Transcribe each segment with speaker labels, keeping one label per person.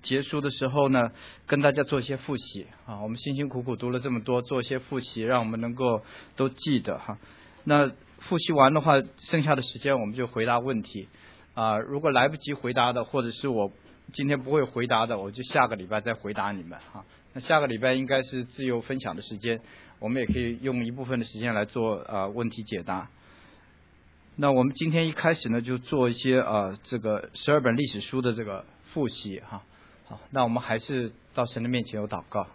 Speaker 1: 结束的时候呢，跟大家做一些复习啊。我们辛辛苦苦读了这么多，做一些复习，让我们能够都记得哈。那复习完的话，剩下的时间我们就回答问题啊。如果来不及回答的，或者是我今天不会回答的，我就下个礼拜再回答你们哈。那下个礼拜应该是自由分享的时间，我们也可以用一部分的时间来做问题解答。那我们今天一开始呢，就做一些这个12本历史书的这个复习哈。好，那我们还是到神的面前有祷告。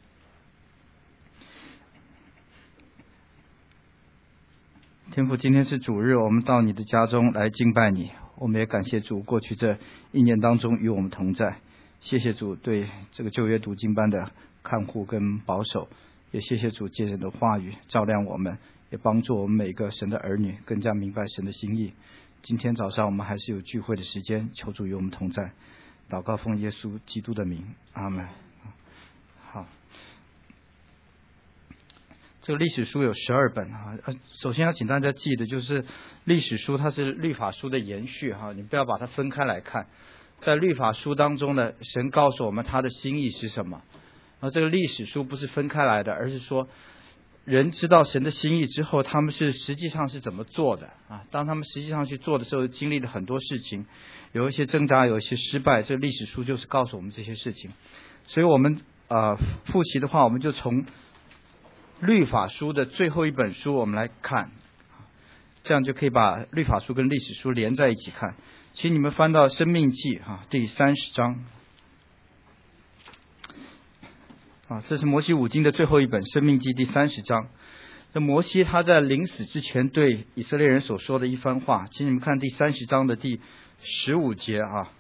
Speaker 1: 天父，今天是主日，我们到你的家中来敬拜你，我们也感谢主过去这一年当中与我们同在，谢谢主对这个旧约读经班的看护跟保守，也谢谢主借着你的话语照亮我们，也帮助我们每个神的儿女更加明白神的心意。今天早上我们还是有聚会的时间，求主与我们同在，祷告奉耶稣基督的名，阿们。好，这个历史书有12本啊。首先要请大家记得，就是历史书它是律法书的延续哈，你不要把它分开来看。在律法书当中呢，神告诉我们他的心意是什么。而这个历史书不是分开来的，而是说人知道神的心意之后，他们是实际上是怎么做的啊？当他们实际上去做的时候，经历了很多事情，有一些挣扎，有一些失败。这历史书就是告诉我们这些事情。所以我们复习的话，我们就从律法书的最后一本书我们来看，这样就可以把律法书跟历史书连在一起看。请你们翻到申命记第30章这是摩西五经的最后一本，申命记第30章。这摩西他在临死之前对以色列人所说的一番话，请你们看第30章的第15节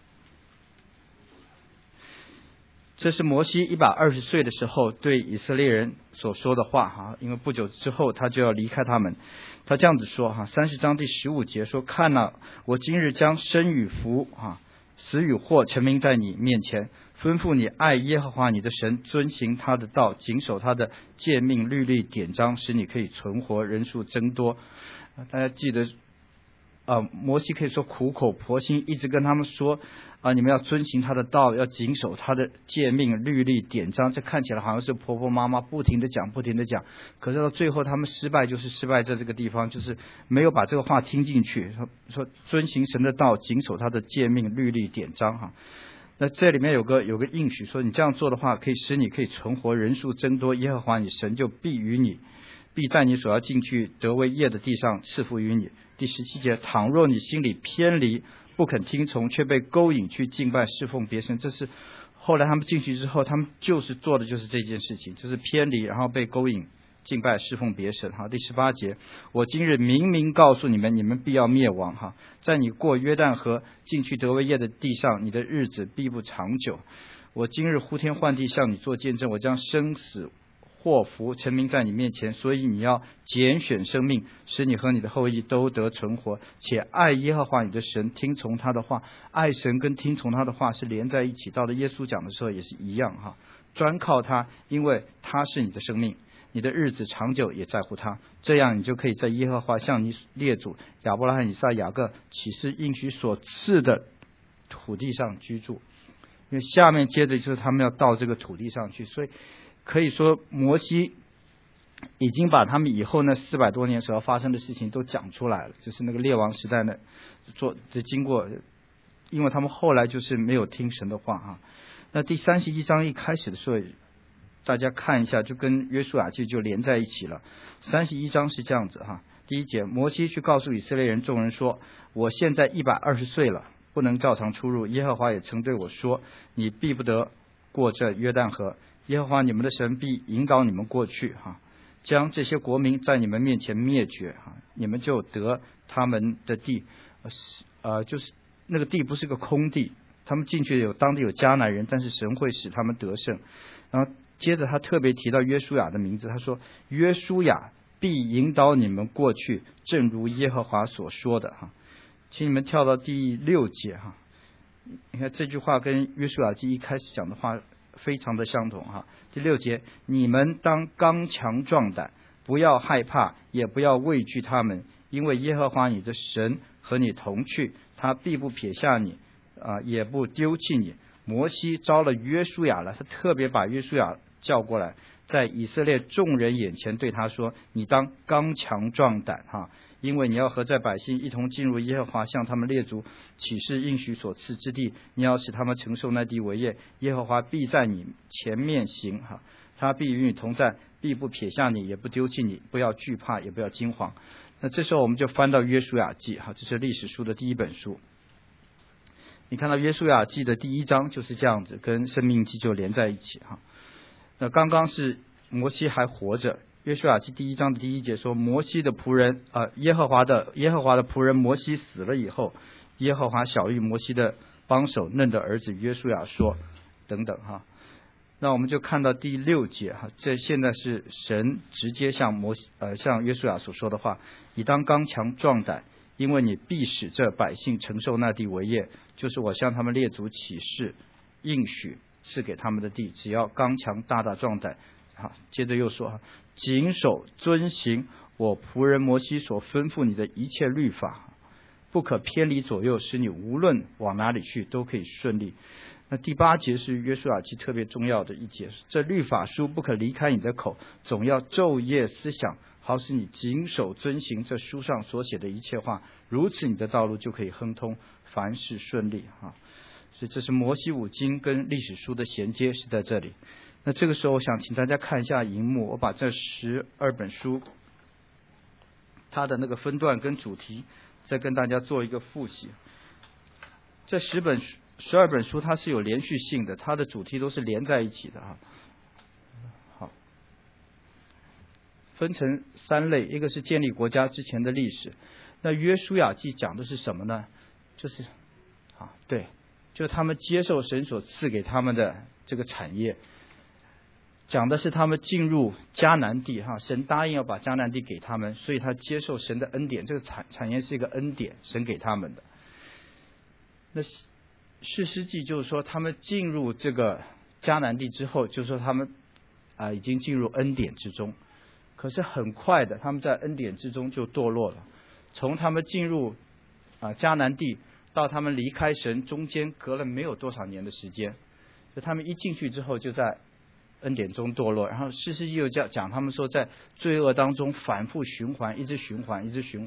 Speaker 1: 这是摩西120岁的时候对以色列人所说的话因为不久之后他就要离开他们。他这样子说30章第15节说：看哪，我今日将生与福死与祸陈明在你面前，吩咐你爱耶和华你的神，遵行他的道，谨守他的诫命律例典章，使你可以存活，人数增多。大家记得摩西可以说苦口婆心一直跟他们说你们要遵行他的道，要谨守他的诫命律例典章。这看起来好像是婆婆妈妈不停的讲，可是到最后他们失败，就是失败在这个地方，就是没有把这个话听进去，说遵行神的道，谨守他的诫命律例典章那这里面有个应许，说你这样做的话，可以使你可以存活，人数增多，耶和华你神就必在你所要进去得为业的地上赐福于你。第17节，倘若你心里偏离，不肯听从，却被勾引去敬拜侍奉别神。这是后来他们进去之后，他们就是做的就是这件事情，就是偏离，然后被勾引敬拜侍奉别神第18节，我今日明明告诉你们，你们必要灭亡在你过约旦河进去得为业的地上，你的日子必不长久。我今日呼天唤地向你做见证，我将生死祸福陈明在你面前，所以你要拣选生命，使你和你的后裔都得存活，且爱耶和华你的神，听从他的话。爱神跟听从他的话是连在一起，到了耶稣讲的时候也是一样专靠他，因为他是你的生命，你的日子长久也在乎他，这样你就可以在耶和华向你列祖亚伯拉罕以撒雅各起誓应许所赐的土地上居住。因为下面接着就是他们要到这个土地上去，所以可以说摩西已经把他们以后呢400多年所要发生的事情都讲出来了，就是那个列王时代呢经过，因为他们后来就是没有听神的话那第31章一开始的时候，大家看一下，就跟约书亚记就连在一起了。31章是这样子第1节，摩西去告诉以色列人众人说：我现在120岁了，不能照常出入，耶和华也曾对我说，你必不得过这约旦河，耶和华你们的神必引导你们过去将这些国民在你们面前灭绝你们就得他们的地就是那个地不是个空地，他们进去当地有迦南人，但是神会使他们得胜。然后接着他特别提到约书亚的名字，他说约书亚必引导你们过去，正如耶和华所说的请你们跳到第6节你看这句话跟约书亚记一开始讲的话非常的相同第6节，你们当刚强壮胆，不要害怕，也不要畏惧他们，因为耶和华你的神和你同去，他必不撇下你也不丢弃你。 摩西招了约书亚了，他特别把约书亚叫过来，在以色列众人眼前对他说：你当刚强壮胆哈，因为你要和在百姓一同进入耶和华向他们列祖起誓应许所赐之地，你要使他们承受那地为业，耶和华必在你前面行哈，他必与你同在，必不撇下你，也不丢弃你，不要惧怕，也不要惊慌。那这时候我们就翻到约书亚记哈，这是历史书的第一本书。你看到约书亚记的第1章就是这样子，跟生命记就连在一起哈。那刚刚是摩西还活着，约书亚记第1章的第1节说，摩西的仆人耶和华的仆人摩西死了以后，耶和华晓谕摩西的帮手嫩的儿子约书亚说等等哈。那我们就看到第6节哈，这现在是神直接向约书亚所说的话，你当刚强壮胆，因为你必使这百姓承受那地为业，就是我向他们列祖起誓应许赐给他们的地，只要刚强大大壮胆。接着又说，谨守遵行我仆人摩西所吩咐你的一切律法，不可偏离左右，使你无论往哪里去都可以顺利。那第8节是约书亚记特别重要的一节，这律法书不可离开你的口，总要昼夜思想，好使你谨守遵行这书上所写的一切话，如此你的道路就可以亨通，凡事顺利所以这是摩西五经跟历史书的衔接是在这里。那这个时候我想请大家看一下荧幕，我把这12本书它的那个分段跟主题再跟大家做一个复习。这12本书它是有连续性的，它的主题都是连在一起的好，分成3类，一个是建立国家之前的历史。那约书亚记讲的是什么呢？就是就是他们接受神所赐给他们的这个产业，讲的是他们进入迦南地神答应要把迦南地给他们，所以他接受神的恩典，这个产业是一个恩典，神给他们的。那士师记就是说他们进入这个迦南地之后，就是说他们已经进入恩典之中，可是很快的他们在恩典之中就堕落了。从他们进入迦南地到他们离开神，中间隔了没有多少年的时间，就他们一进去之后就在恩典中堕落。然后士师记又讲他们说在罪恶当中反复循环，一直循环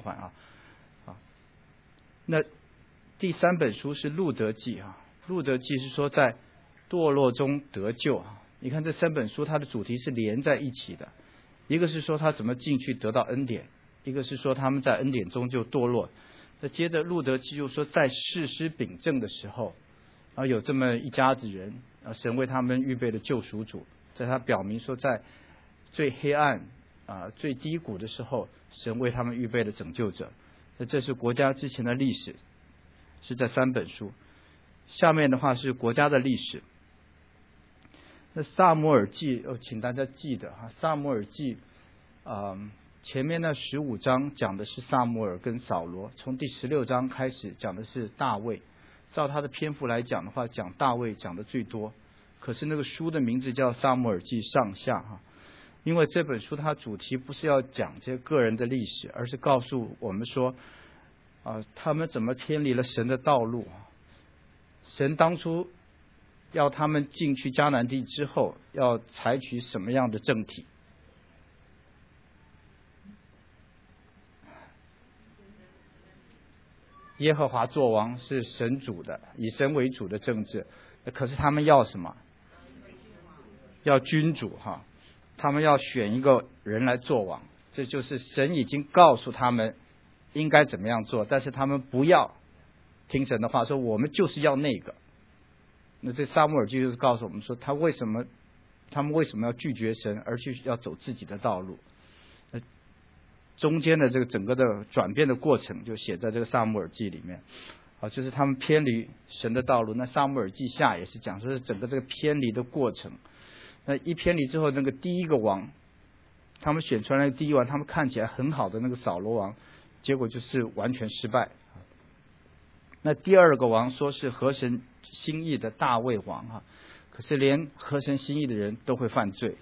Speaker 1: 那第3本书是路得记路得记是说在堕落中得救你看这3本书它的主题是连在一起的，一个是说他怎么进去得到恩典，一个是说他们在恩典中就堕落。那接着路得记就说在士师秉政的时候有这么一家子人神为他们预备的救赎主，在他表明说在最黑暗最低谷的时候，神为他们预备的拯救者。那这是国家之前的历史，是在3本书。下面的话是国家的历史。那撒母耳记请大家记得撒母耳记前面那15章讲的是撒母耳跟扫罗，从第16章开始讲的是大卫。照他的篇幅来讲的话，讲大卫讲的最多，可是那个书的名字叫撒母耳记上下因为这本书它主题不是要讲这些个人的历史，而是告诉我们说他们怎么偏离了神的道路。神当初要他们进去迦南地之后要采取什么样的政体。耶和华作王是神主的，以神为主的政治，可是他们要什么？要君主他们要选一个人来做王，这就是神已经告诉他们应该怎么样做，但是他们不要听神的话，说我们就是要那个。那这撒母耳记就是告诉我们说他们为什么要拒绝神，而去要走自己的道路。中间的这个整个的转变的过程就写在这个撒母耳记里面就是他们偏离神的道路。那撒母耳记下也是讲说是整个这个偏离的过程。那一偏离之后，那个第一个王，他们选出来的第一王，他们看起来很好的那个扫罗王，结果就是完全失败。那第2个王说是合神心意的大卫王可是连合神心意的人都会犯罪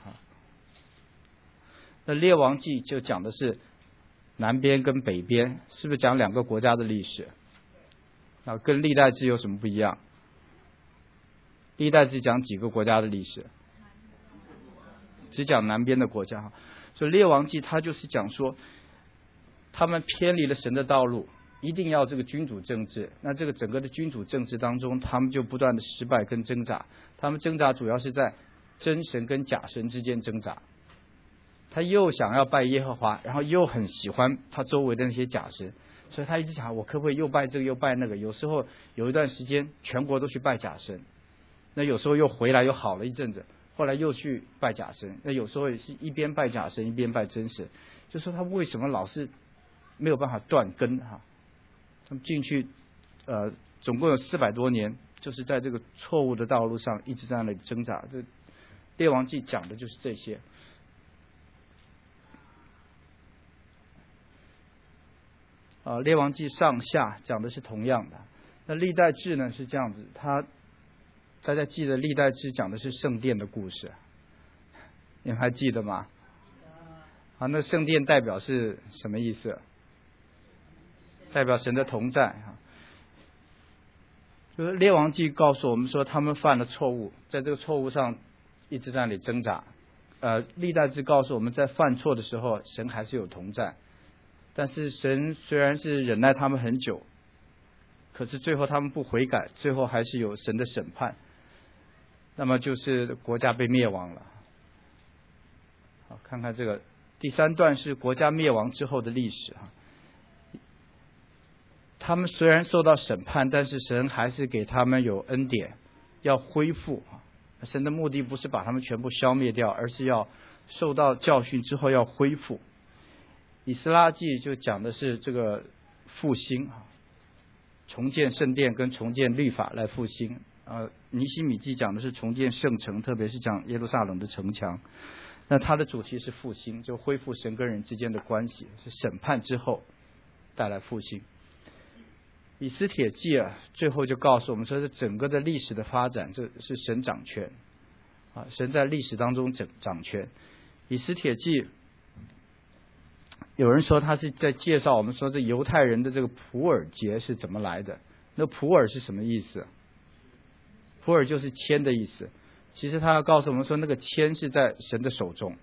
Speaker 1: 那列王记就讲的是南边跟北边，是不是讲2个国家的历史跟历代志有什么不一样？ 历代志讲几个国家的历史？只讲南边的国家。所以列王记他就是讲说，他们偏离了神的道路，一定要这个君主政治。那这个整个的君主政治当中，他们就不断的失败跟挣扎。他们挣扎主要是在真神跟假神之间挣扎。他又想要拜耶和华，然后又很喜欢他周围的那些假神，所以他一直想，我可不可以又拜这个又拜那个？有时候有一段时间全国都去拜假神，那有时候又回来又好了一阵子，后来又去拜假神，那有时候也是一边拜假神一边拜真神。就说他为什么老是没有办法断根哈？他们进去总共有400多年，就是在这个错误的道路上一直在那里挣扎。这列王记讲的就是这些。列王记上下讲的是同样的。那历代志呢是这样子，大家记得历代志讲的是圣殿的故事，你们还记得吗？那圣殿代表是什么意思？代表神的同在。就是列王记告诉我们说，他们犯了错误，在这个错误上一直在那里挣扎。历代志告诉我们在犯错的时候，神还是有同在。但是神虽然是忍耐他们很久，可是最后他们不悔改，最后还是有神的审判，那么就是国家被灭亡了。好，看看这个第3段是国家灭亡之后的历史。他们虽然受到审判，但是神还是给他们有恩典，要恢复。神的目的不是把他们全部消灭掉，而是要受到教训之后要恢复。以斯拉记就讲的是这个复兴，重建圣殿跟重建律法来复兴。尼希米记讲的是重建圣城，特别是讲耶路撒冷的城墙。那它的主题是复兴，就恢复神跟人之间的关系，是审判之后带来复兴。以斯帖记最后就告诉我们说，这整个的历史的发展，这是神掌权神在历史当中掌权。以斯帖记有人说他是在介绍我们说这犹太人的这个普尔节是怎么来的。那普尔是什么意思？普尔就是签的意思。其实他要告诉我们说，那个签是在神的手中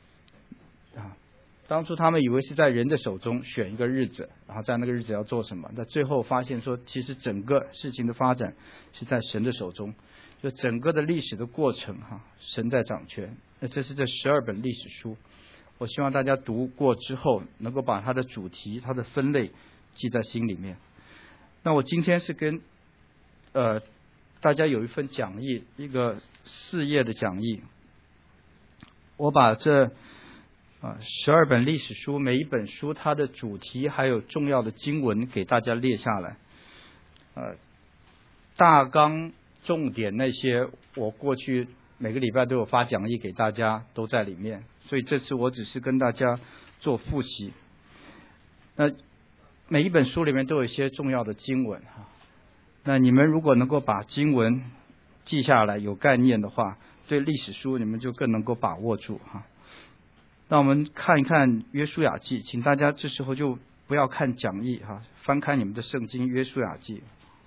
Speaker 1: 当初他们以为是在人的手中选一个日子，然后在那个日子要做什么，那最后发现说，其实整个事情的发展是在神的手中，就整个的历史的过程神在掌权。那这是这12本历史书，我希望大家读过之后能够把它的主题它的分类记在心里面。那我今天是跟大家有一份讲义，一个4页的讲义，我把这12本历史书每一本书它的主题还有重要的经文给大家列下来。大纲重点那些我过去每个礼拜都有发讲义给大家，都在里面，所以这次我只是跟大家做复习。那每一本书里面都有一些重要的经文那你们如果能够把经文记下来有概念的话，对历史书你们就更能够把握住那我们看一看约书亚记，请大家这时候就不要看讲义翻开你们的圣经约书亚记。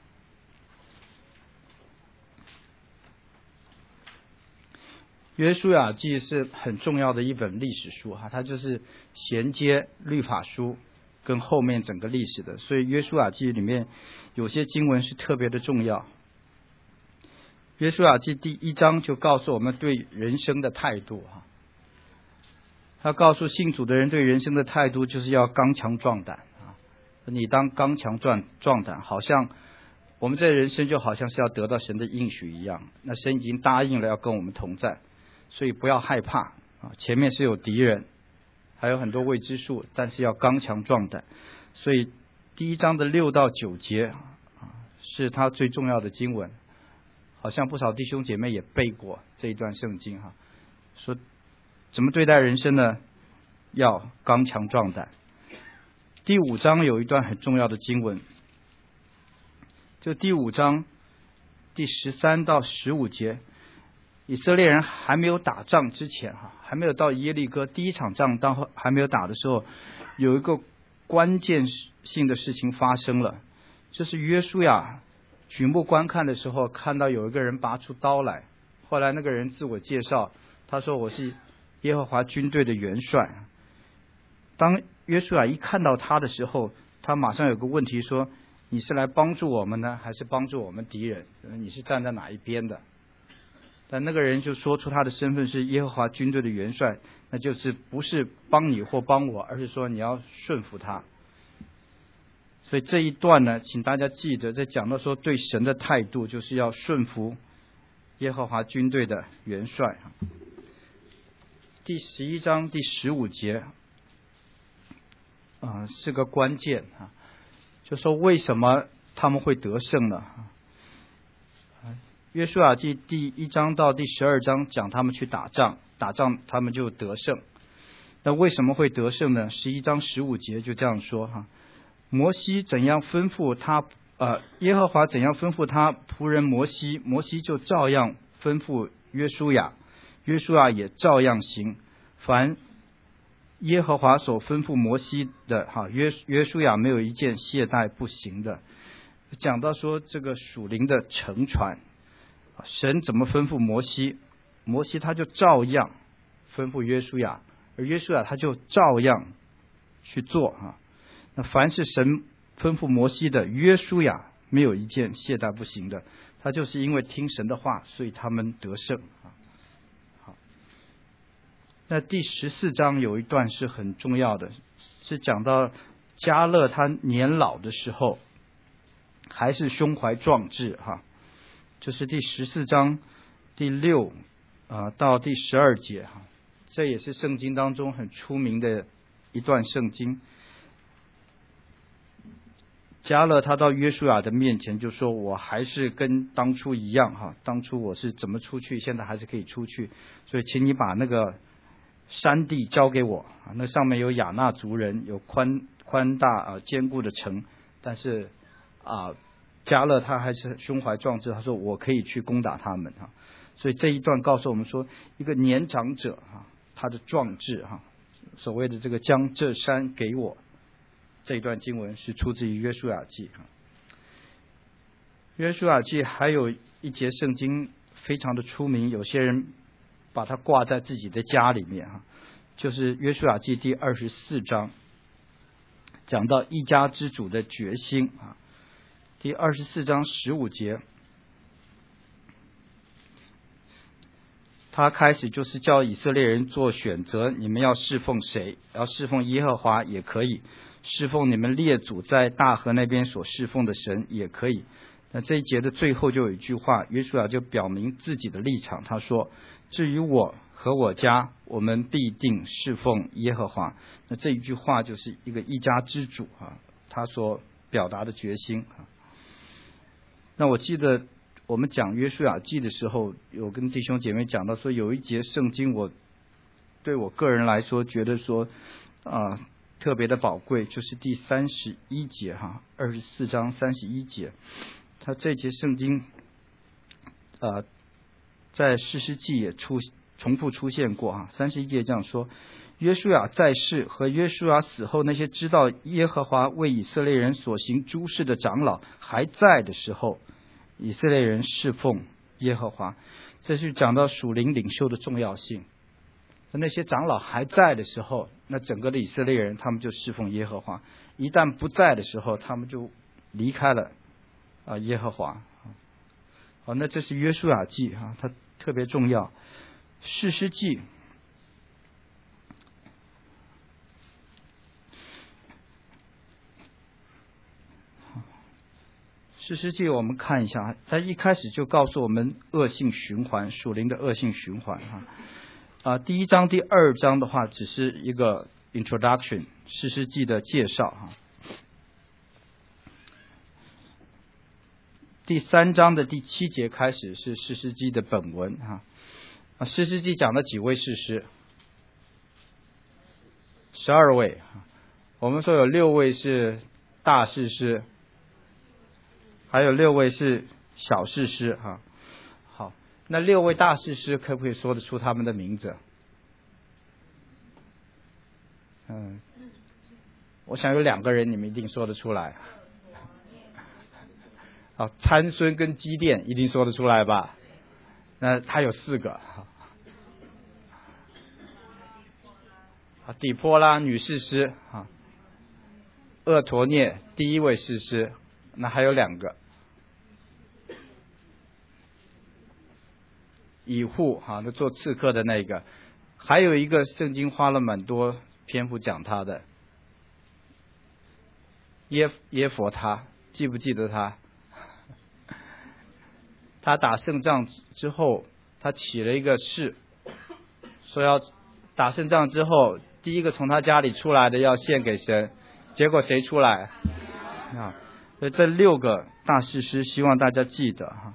Speaker 1: 约书亚记是很重要的一本历史书它就是衔接律法书跟后面整个历史的，所以约书亚记里面有些经文是特别的重要。约书亚记第1章就告诉我们对人生的态度他告诉信主的人对人生的态度就是要刚强壮胆你当刚强壮胆，好像我们这人生就好像是要得到神的应许一样，那神已经答应了要跟我们同在，所以不要害怕前面是有敌人，还有很多未知数，但是要刚强壮胆。所以第1章的6到9节是他最重要的经文，好像不少弟兄姐妹也背过这一段圣经说怎么对待人生呢？要刚强壮胆。第5章有一段很重要的经文，就第5章第13到15节，以色列人还没有打仗之前还没有到耶利哥，第一场仗还没有打的时候，有一个关键性的事情发生了，就是约书亚举目观看的时候，看到有一个人拔出刀来，后来那个人自我介绍，他说我是耶和华军队的元帅。当约书亚一看到他的时候，他马上有个问题说，你是来帮助我们呢，还是帮助我们敌人？你是站在哪一边的？但那个人就说出他的身份是耶和华军队的元帅，那就是不是帮你或帮我，而是说你要顺服他。所以这一段呢，请大家记得，在讲到说对神的态度，就是要顺服耶和华军队的元帅。第11章第15节是个关键就说为什么他们会得胜呢？约书亚记第1章到第12章讲他们去打仗他们就得胜。那为什么会得胜呢？11章15节就这样说摩西怎样吩咐他耶和华怎样吩咐他仆人摩西，摩西就照样吩咐约书亚，约书亚也照样行。凡耶和华所吩咐摩西的约书亚没有一件懈怠不行的。讲到说这个属灵的承传，神怎么吩咐摩西，摩西他就照样吩咐约书亚，而约书亚他就照样去做那凡是神吩咐摩西的，约书亚没有一件懈怠不行的。他就是因为听神的话，所以他们得胜好，那第14章有一段是很重要的，是讲到迦勒他年老的时候还是胸怀壮志就是第14章第6到第12节这也是圣经当中很出名的一段圣经。迦勒他到约书亚的面前就说，我还是跟当初一样当初我是怎么出去，现在还是可以出去，所以请你把那个山地交给我那上面有亚衲族人，有宽大坚固的城，但是迦勒他还是胸怀壮志，他说我可以去攻打他们所以这一段告诉我们说，一个年长者他的壮志所谓的这个将这山给我，这一段经文是出自于约书亚记。约书亚记还有一节圣经非常的出名，有些人把它挂在自己的家里面就是约书亚记第24章，讲到一家之主的决心第24章15节，他开始就是叫以色列人做选择，你们要侍奉谁？要侍奉耶和华也可以，侍奉你们列祖在大河那边所侍奉的神也可以。那这一节的最后就有一句话，约书亚就表明自己的立场，他说，至于我和我家，我们必定侍奉耶和华。那这一句话就是一个一家之主他所表达的决心那我记得我们讲约书亚记的时候，有跟弟兄姐妹讲到说，有一节圣经对我个人来说觉得说特别的宝贵，就是第31节24章31节。他这节圣经在士师记也重复出现过31节这样说，约书亚在世和约书亚死后，那些知道耶和华为以色列人所行诸事的长老还在的时候，以色列人侍奉耶和华。这是讲到属灵领袖的重要性。那些长老还在的时候，那整个的以色列人他们就侍奉耶和华，一旦不在的时候，他们就离开了耶和华那这是约书亚记它特别重要。士师记士师记我们看一下，他一开始就告诉我们恶性循环，属灵的恶性循环第1章第2章的话只是一个 introduction 士师记的介绍第3章的第7节开始是士师记的本文士师记讲了几位士师？12位我们说有6位是大士师，还有6位是小士师好，那6位大士师可不可以说得出他们的名字？我想有2个人你们一定说得出来啊，参孙跟基甸一定说得出来吧？那他有4个。底波拉女士师啊，厄陀涅第一位士师，那还有2个，以户哈，那做刺客的那个，还有一个圣经花了蛮多篇幅讲他的耶佛他，记不记得他？他打胜仗之后，他起了一个誓，说要打胜仗之后，第一个从他家里出来的要献给神，结果谁出来啊？所以这6个大士师，希望大家记得哈。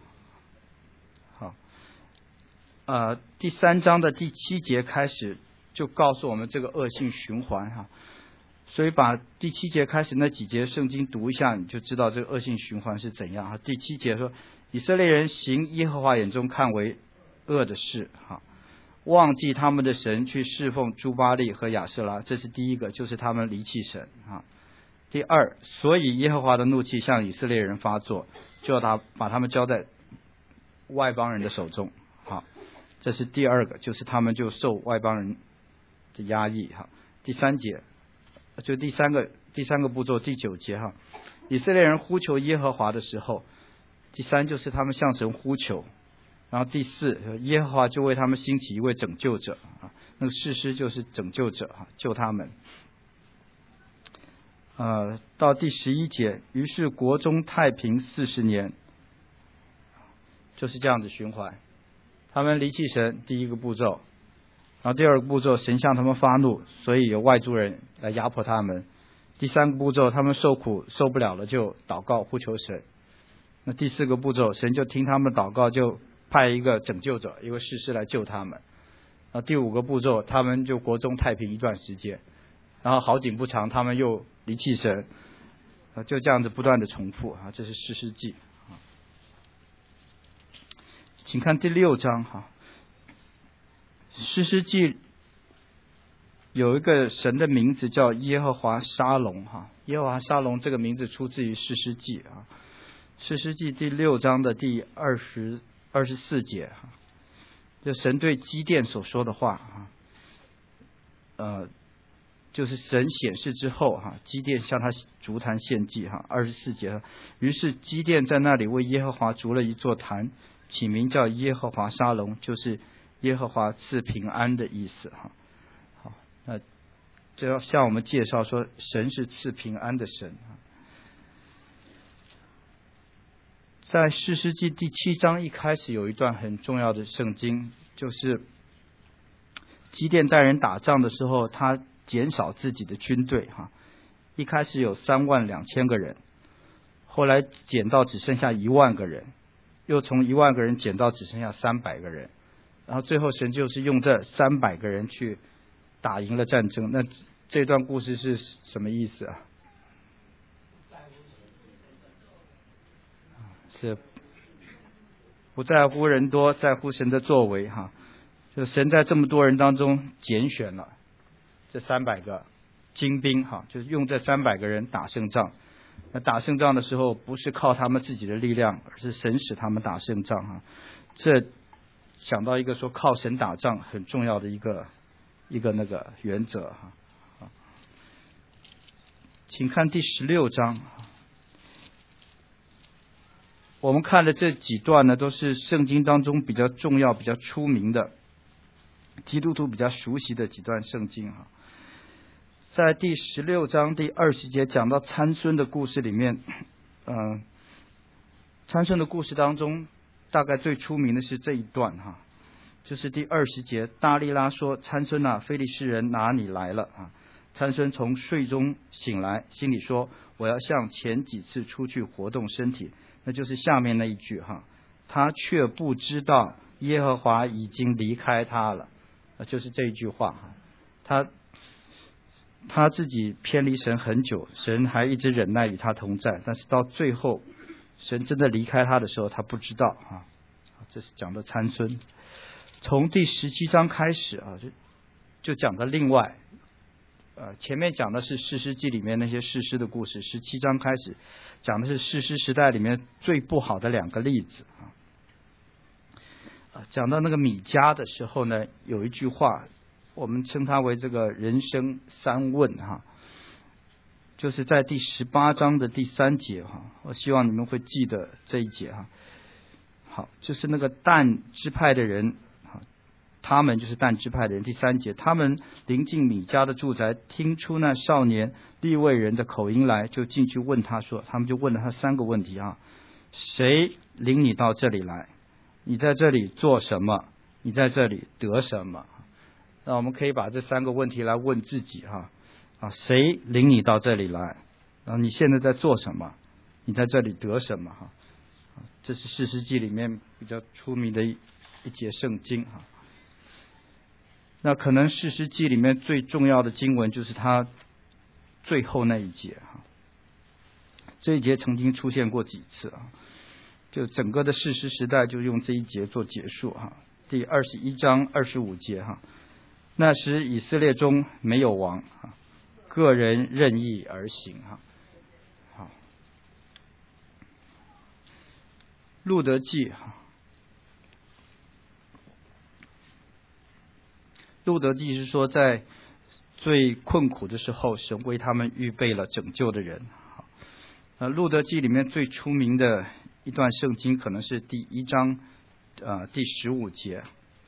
Speaker 1: 好，第3章的第7节开始就告诉我们这个恶性循环哈。所以把第7节开始那几节圣经读一下，你就知道这个恶性循环是怎样哈。第7节说，以色列人行耶和华眼中看为恶的事哈，忘记他们的神，去侍奉朱巴利和亚舍拉，这是第一个，就是他们离弃神啊。第2，所以耶和华的怒气向以色列人发作，就要把他们交在外邦人的手中哈。这是第2个，就是他们就受外邦人的压抑哈。第3节，就第三个步骤，第9节哈，以色列人呼求耶和华的时候，第3就是他们向神呼求，然后第4，耶和华就为他们兴起一位拯救者啊，那个士师就是拯救者啊，救他们。到第11节，于是国中太平40年，就是这样子循环。他们离弃神，第1个步骤，然后第2个步骤，神向他们发怒，所以有外族人来压迫他们。第3个步骤，他们受苦受不了了，就祷告呼求神。那第4个步骤，神就听他们祷告，就派一个拯救者，一位士师来救他们。第5个步骤，他们就国中太平一段时间，然后好景不长，他们又离弃神，就这样子不断的重复啊，这是士师记。请看第6章哈，士师记有一个神的名字叫耶和华沙龙哈，耶和华沙龙这个名字出自于士师记啊，士师记第6章的第24节哈，就神对基甸所说的话啊，就是神显示之后哈，基甸向他筑坛献祭哈，24节，于是基甸在那里为耶和华筑了一座坛，起名叫耶和华沙龙，就是耶和华赐平安的意思哈。好，那这要向我们介绍说，神是赐平安的神。在士师记第7章一开始有一段很重要的圣经，就是基甸带人打仗的时候，他减少自己的军队哈，一开始有32000个人，后来减到只剩下1万个人，又从1万个人减到只剩下300个人，然后最后神就是用这300个人去打赢了战争。那这段故事是什么意思啊？是不在乎人多，在乎神的作为哈。就神在这么多人当中拣选了这300个精兵哈，就是用这300个人打胜仗。那打胜仗的时候，不是靠他们自己的力量，而是神使他们打胜仗哈。这想到一个说靠神打仗很重要的一个那个原则哈。请看第16章。我们看的这几段呢，都是圣经当中比较重要、比较出名的，基督徒比较熟悉的几段圣经哈。在第16章第20节讲到参孙的故事里面，参孙的故事当中，大概最出名的是这一段哈，就是第20节，大利拉说：“参孙啊，非利士人拿你来了啊！”参孙从睡中醒来，心里说：“我要像前几次出去活动身体。”那就是下面那一句哈，他却不知道耶和华已经离开他了，就是这一句话哈，他自己偏离神很久，神还一直忍耐与他同在，但是到最后神真的离开他的时候，他不知道啊。这是讲的参孙。从第17章开始啊，就讲的另外前面讲的是士师记里面那些士师的故事，17章开始讲的是士师时代里面最不好的2个例子讲到那个米迦的时候呢，有一句话我们称它为这个人生3问就是在第18章的第3节我希望你们会记得这一节好，就是那个但支派的人，他们就是但支派的人。第3节，他们临近米迦的住宅，听出那少年利未人的口音来，就进去问他说，他们就问了他3个问题谁领你到这里来？你在这里做什么？你在这里得什么？那我们可以把这3个问题来问自己谁领你到这里来？然后你现在在做什么？你在这里得什么？这是士师记里面比较出名的一节圣经那可能士师记里面最重要的经文就是他最后那一节这一节曾经出现过几次就整个的士师时代就用这一节做结束第21章25节那时以色列中没有王个人任意而行路得记路得记是说在最困苦的时候，神为他们预备了拯救的人路得记里面最出名的一段圣经可能是第1章第15节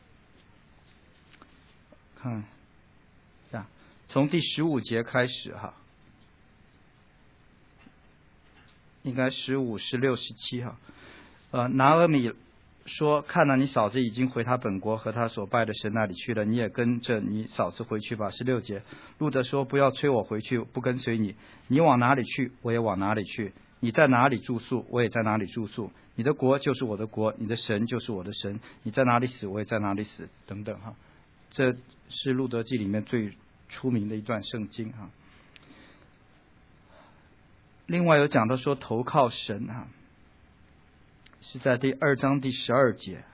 Speaker 1: 看从第15节开始应该15、16、17拿俄米说，看了你嫂子已经回他本国和他所拜的神那里去了，你也跟着你嫂子回去吧。16节，路得说，不要催我回去，不跟随你，你往哪里去我也往哪里去，你在哪里住宿我也在哪里住宿，你的国就是我的国，你的神就是我的神，你在哪里死我也在哪里死，等等这是路得记里面最出名的一段圣经另外有讲到说投靠神是在第2章第12节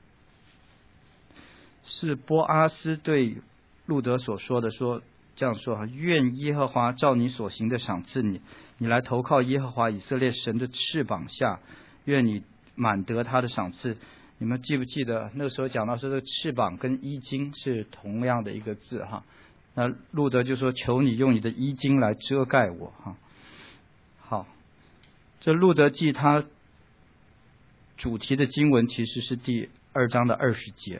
Speaker 1: 是波阿斯对路得所说的，说这样说愿耶和华照你所行的赏赐你，你来投靠耶和华以色列神的翅膀下，愿你满得他的赏赐。你们记不记得那个时候讲到说这个翅膀跟衣襟是同样的一个字那路得就说，求你用你的衣襟来遮盖我好，这路得记他主题的经文其实是第2章的20节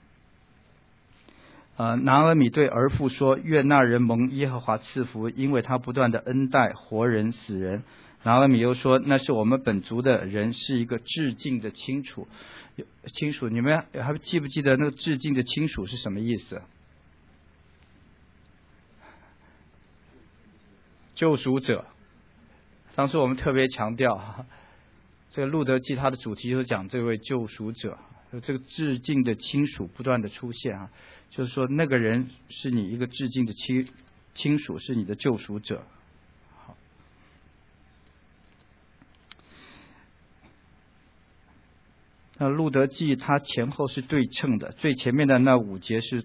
Speaker 1: 拿俄米对儿妇说，愿那人蒙耶和华赐福，因为他不断的恩待活人死人。拿俄米又说，那是我们本族的人，是一个至敬的亲属。你们还记不记得那个至敬的亲属是什么意思？救赎者。当时我们特别强调这个路得记他的主题就是讲这位救赎者，这个至敬的亲属不断的出现就是说那个人是你一个至敬的亲属，是你的救赎者。好，那路得记它前后是对称的，最前面的那5节是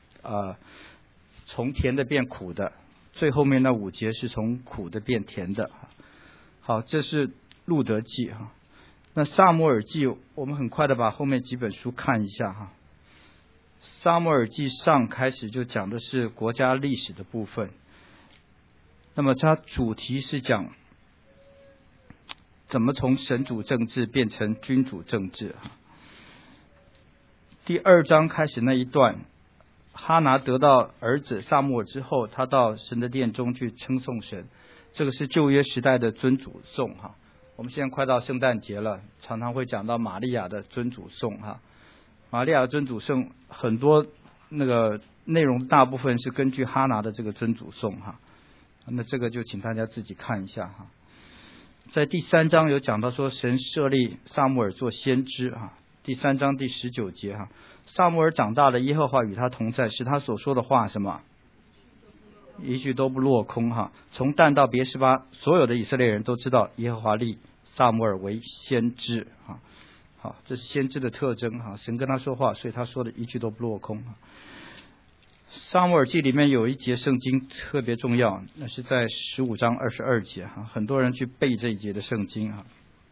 Speaker 1: 从甜的变苦的，最后面那5节是从苦的变甜的。好，这是路得记那撒母耳记我们很快的把后面几本书看一下撒母耳记上开始就讲的是国家历史的部分，那么它主题是讲怎么从神主政治变成君主政治。第2章开始那一段，哈拿得到儿子撒母耳之后，他到神的殿中去称颂神，这个是旧约时代的尊主颂我们现在快到圣诞节了，常常会讲到玛利亚的尊主颂玛利亚的尊主颂很多那个内容大部分是根据哈拿的这个尊主颂那这个就请大家自己看一下在第3章有讲到说神设立撒母耳做先知第3章第19节撒母耳长大了，耶和华与他同在，使他所说的话什么一句都不落空从但到别是巴，所有的以色列人都知道耶和华立撒母耳为先知好，这是先知的特征神跟他说话，所以他说的一句都不落空撒母耳记里面有一节圣经特别重要，那是在15章22节哈，很多人去背这一节的圣经哈。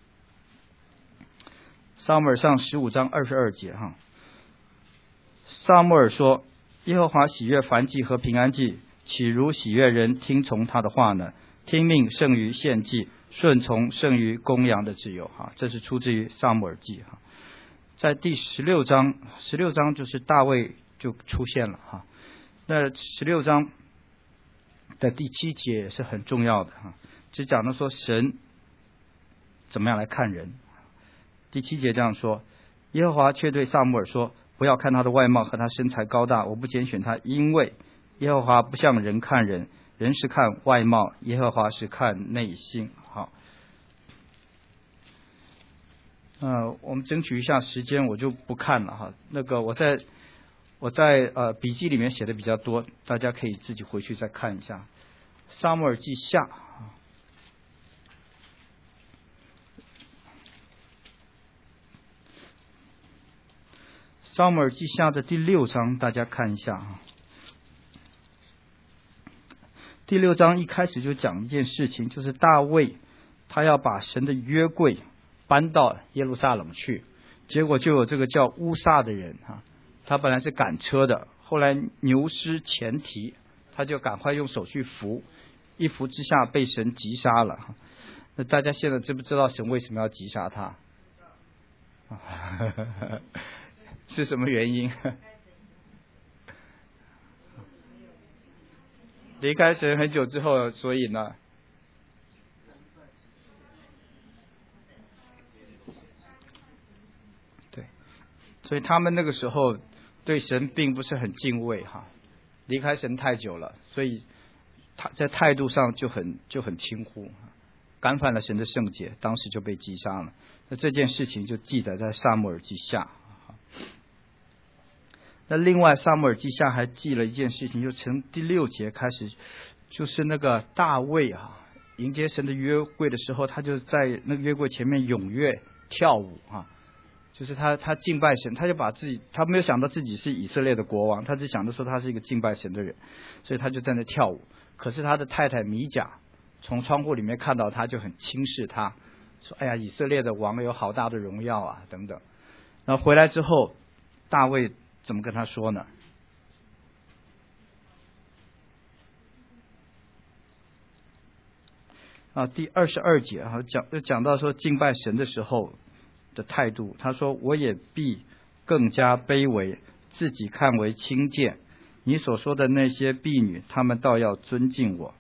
Speaker 1: 撒母耳上15章22节哈，撒母耳说：耶和华喜悦燔祭和平安祭，岂如喜悦人听从他的话呢？听命胜于献祭，顺从胜于公羊的自由哈。这是出自于撒母耳记哈。在第16章就是大卫就出现了哈。那16章的第7节也是很重要的哈，只讲到说神怎么样来看人。第7节这样说：耶和华却对撒母耳说，不要看他的外貌和他身材高大，我不拣选他，因为耶和华不像人看人，人是看外貌，耶和华是看内心。好，我们争取一下时间，我就不看了哈。那个我在笔记里面写的比较多，大家可以自己回去再看一下。撒母耳记下，撒母耳记下的第6章，大家看一下啊。第6章一开始就讲一件事情，就是大卫他要把神的约柜搬到耶路撒冷去，结果就有这个叫乌撒的人啊，他本来是赶车的，后来牛失前蹄，他就赶快用手去扶，一扶之下被神击杀了。那大家现在知不知道神为什么要击杀他？是什么原因？离开神很久之后，所以呢，对，所以他们那个时候对神并不是很敬畏哈，离开神太久了，所以他在态度上就很轻忽，干犯了神的圣洁，当时就被击杀了。那这件事情就记载在撒母耳记下。那另外撒母耳记下还记了一件事情，就从第6节开始，就是那个大卫啊迎接神的约柜的时候，他就在那个约柜前面踊跃跳舞啊，就是他敬拜神，他就把自己，他没有想到自己是以色列的国王，他只想着说他是一个敬拜神的人，所以他就在那跳舞。可是他的太太米甲从窗户里面看到他，就很轻视他，说：哎呀，以色列的王有好大的荣耀啊等等。然后回来之后，大卫怎么跟他说呢？第22节讲到说敬拜神的时候的态度，他说：我也必更加卑微，自己看为轻贱。你所说的那些婢女，他们倒要尊敬我。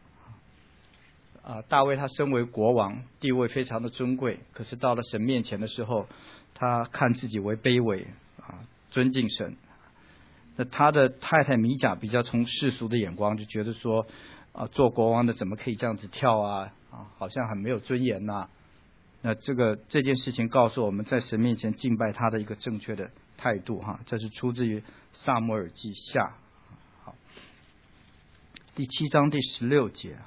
Speaker 1: 大卫他身为国王，地位非常的尊贵，可是到了神面前的时候，他看自己为卑微尊敬神。那他的太太米甲比较从世俗的眼光，就觉得说做国王的怎么可以这样子跳好像很没有尊严呐。那这件事情告诉我们在神面前敬拜他的一个正确的态度这是出自于撒母耳记下。好，第7章第16节，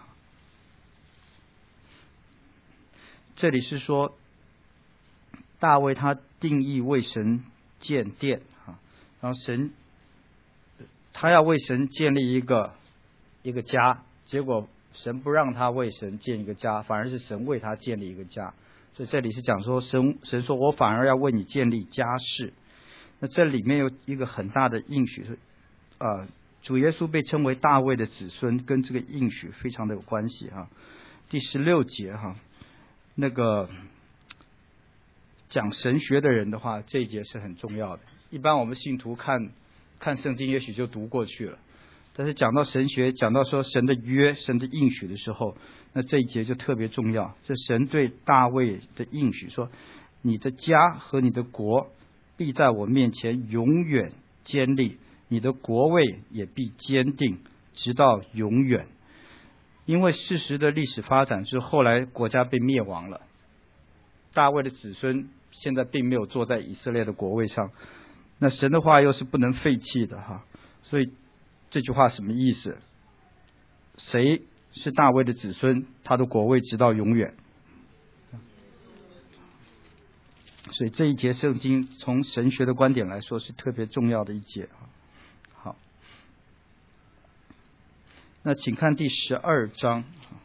Speaker 1: 这里是说大卫他定义为神建殿然后他要为神建立一个家，结果神不让他为神建一个家，反而是神为他建立一个家。所以这里是讲说神说我反而要为你建立家室。那这里面有一个很大的应许，主耶稣被称为大卫的子孙，跟这个应许非常的有关系第16节那个讲神学的人的话，这一节是很重要的。一般我们信徒看圣经也许就读过去了，但是讲到神学，讲到说神的约、神的应许的时候，那这一节就特别重要。这神对大卫的应许说：你的家和你的国必在我面前永远坚立，你的国位也必坚定，直到永远。因为事实的历史发展是后来国家被灭亡了，大卫的子孙现在并没有坐在以色列的国位上，那神的话又是不能废弃的所以这句话什么意思？谁是大卫的子孙，他的国位直到永远。所以这一节圣经从神学的观点来说是特别重要的一节。好， 那请看第12章。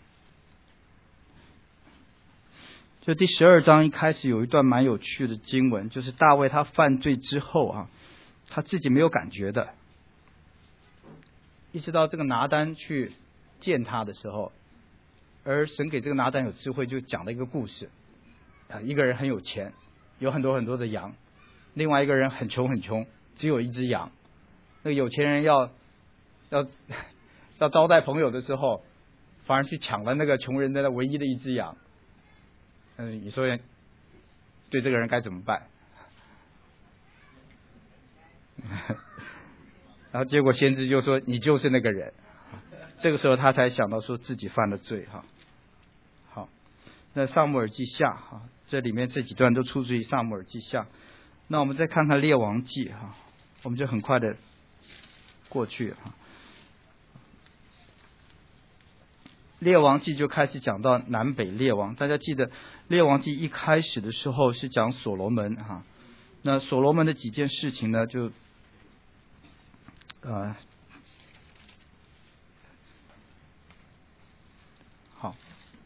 Speaker 1: 就第12章一开始有一段蛮有趣的经文，就是大卫他犯罪之后他自己没有感觉的，一直到这个拿单去见他的时候，而神给这个拿单有智慧，就讲了一个故事一个人很有钱，有很多很多的羊，另外一个人很穷很穷，只有一只羊。那个有钱人要招待朋友的时候，反而去抢了那个穷人的唯一的一只羊。你说对这个人该怎么办？然后结果先知就说你就是那个人。这个时候他才想到说自己犯了罪好，那撒母耳记下这里面这几段都出自于撒母耳记下。那我们再看看列王记我们就很快的过去列王记就开始讲到南北列王。大家记得列王记一开始的时候是讲所罗门那所罗门的几件事情呢，就好，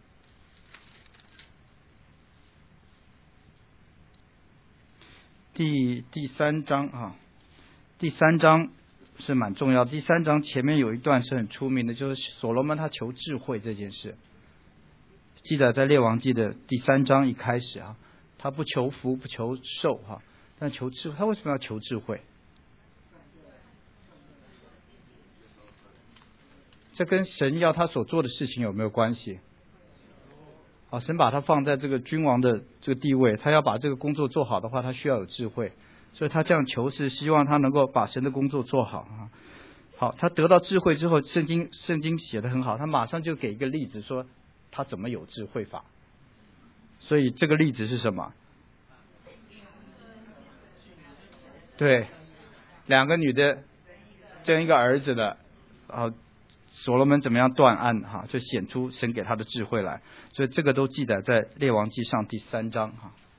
Speaker 1: 第3章第3章是蛮重要。第3章前面有一段是很出名的，就是所罗门他求智慧这件事。记得在列王记的第3章一开始他不求福不求寿但求智慧。他为什么要求智慧？这跟神要他所做的事情有没有关系？神把他放在这个君王的这个地位，他要把这个工作做好的话，他需要有智慧，所以他这样求是希望他能够把神的工作做好好，他得到智慧之后，圣经写得很好，他马上就给一个例子说他怎么有智慧法。所以这个例子是什么？对，2个女的争一个儿子的所罗门怎么样断案就显出神给他的智慧来。所以这个都记载在列王记上第3章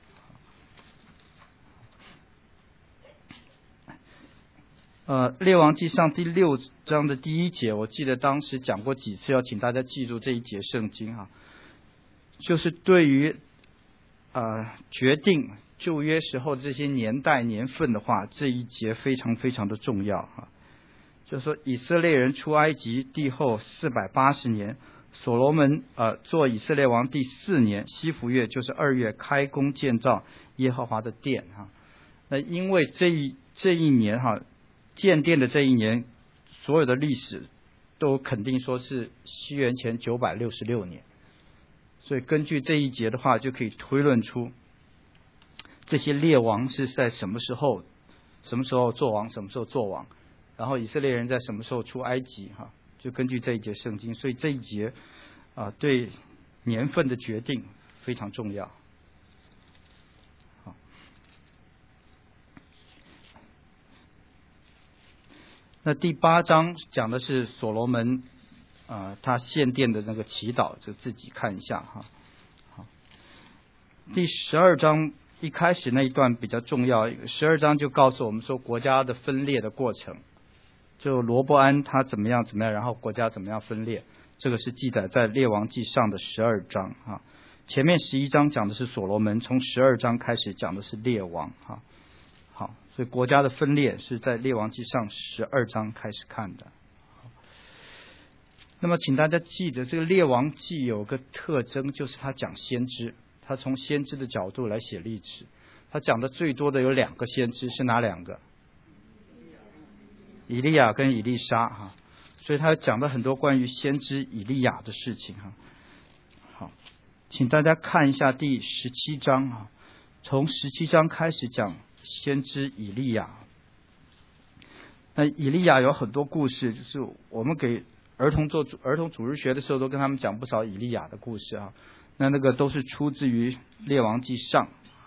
Speaker 1: 列王记上第6章的第1节，我记得当时讲过几次，要请大家记住这一节圣经就是对于决定旧约时候这些年代年份的话，这一节非常非常的重要就是说以色列人出埃及地后480年，所罗门做以色列王第4年西弗月，就是2月开工建造耶和华的殿那因为这一年建殿的这一年，所有的历史都肯定说是西元前966年，所以根据这一节的话，就可以推论出这些列王是在什么时候做王，什么时候做王，然后以色列人在什么时候出埃及就根据这一节圣经。所以这一节对年份的决定非常重要。那第8章讲的是所罗门他献殿的那个祈祷，就自己看一下好，第12章一开始那一段比较重要，12章就告诉我们说国家的分裂的过程，就罗波安他怎么样，然后国家怎么样分裂，这个是记载在列王记上的12章前面11章讲的是所罗门，从12章开始讲的是列王好，所以国家的分裂是在列王记上12章开始看的。那么请大家记得，这个列王记有个特征，就是他讲先知，他从先知的角度来写历史。他讲的最多的有2个先知，是哪2个？以利亚跟以利沙所以他讲了很多关于先知以利亚的事情好，请大家看一下第17章从17章开始讲先知以利亚。那以利亚有很多故事，就是我们给儿童做儿童主日学的时候，都跟他们讲不少以利亚的故事那个都是出自于列王记上，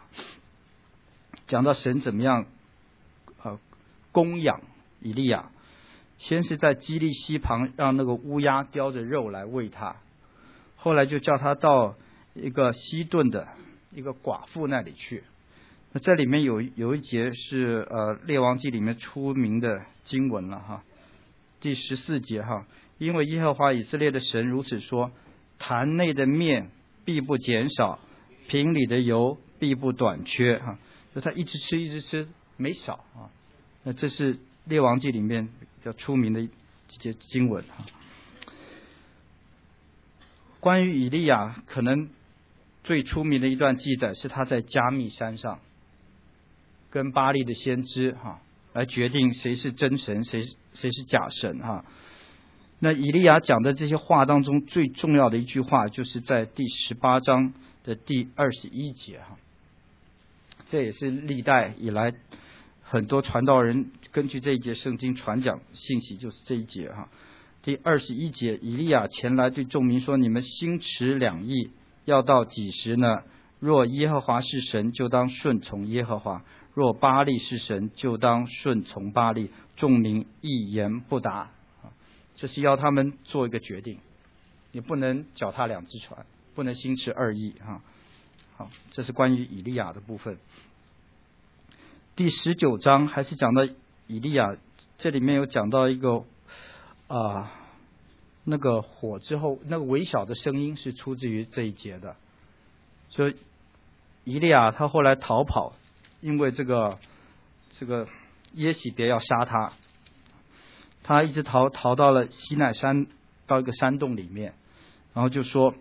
Speaker 1: 讲到神怎么样供养以利亚。先是在基利溪旁让那个乌鸦叼着肉来喂他，后来就叫他到一个西顿的一个寡妇那里去。那这里面有一节是列王记里面出名的经文了第14节因为耶和华以色列的神如此说：坛内的面必不减少，瓶里的油必不短缺哈，就他一直吃没少啊。那这是列王记里面比较出名的一节经文哈。关于以利亚可能最出名的一段记载是他在加密山上跟巴力的先知哈来决定谁是真神谁是假神哈。那以利亚讲的这些话当中最重要的一句话就是在第18章的第21节哈。这也是历代以来很多传道人根据这一节圣经传讲信息，就是这一节哈。第21节，以利亚前来对众民说：你们心持两意，要到几时呢？若耶和华是神，就当顺从耶和华；若巴力是神，就当顺从巴力。众民一言不答，这是要他们做一个决定，你不能脚踏两只船，不能心持二意哈。好，这是关于以利亚的部分。第19章还是讲到以利亚，这里面有讲到一个那个火之后那个微小的声音是出自于这一节的，所以以利亚他后来逃跑，因为这个耶洗别要杀他，他一直逃到了西乃山，到一个山洞里面，然后就说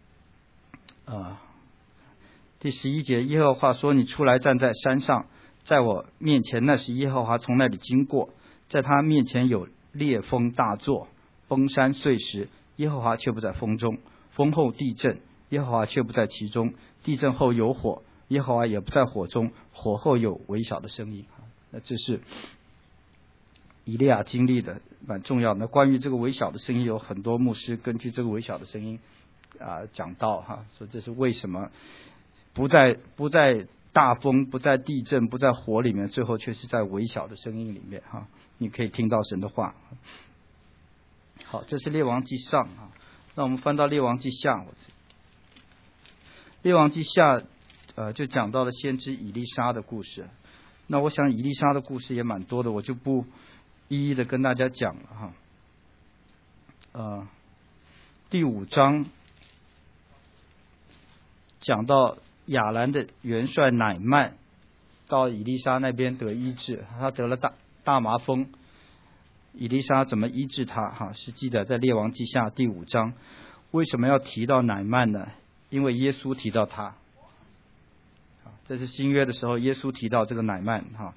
Speaker 1: 第11节，耶和华说：你出来站在山上，在我面前，那时耶和华从那里经过，在他面前有烈风大作，崩山碎石，耶和华却不在风中；风后地震，耶和华却不在其中；地震后有火，耶和华也不在火中；火后有微小的声音。那这是以利亚经历的蛮重要的。那关于这个微小的声音，有很多牧师根据这个微小的声音讲到哈，说这是为什么不在大风，不在地震，不在火里面，最后却是在微小的声音里面哈，你可以听到神的话。好，这是列王记上啊。那我们翻到列王记下，列王记下就讲到了先知以利沙的故事。那我想以利沙的故事也蛮多的，我就不一一的跟大家讲了哈。第5章讲到亚兰的元帅乃曼到以利沙那边得医治，他得了大麻风，以利沙怎么医治他哈？是记载在列王记下第5章。为什么要提到乃曼呢？因为耶稣提到他，这是新约的时候耶稣提到这个乃曼哈。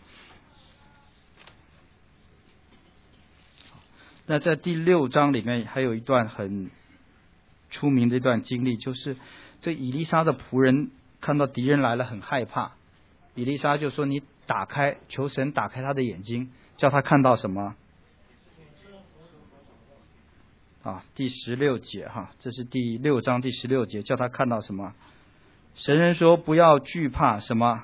Speaker 1: 那在第6章里面还有一段很出名的一段经历，就是这以利沙的仆人看到敌人来了很害怕，以利沙就说：你求神打开他的眼睛，叫他看到什么第16节哈，这是第6章第16节，叫他看到什么？神人说：不要惧怕什么？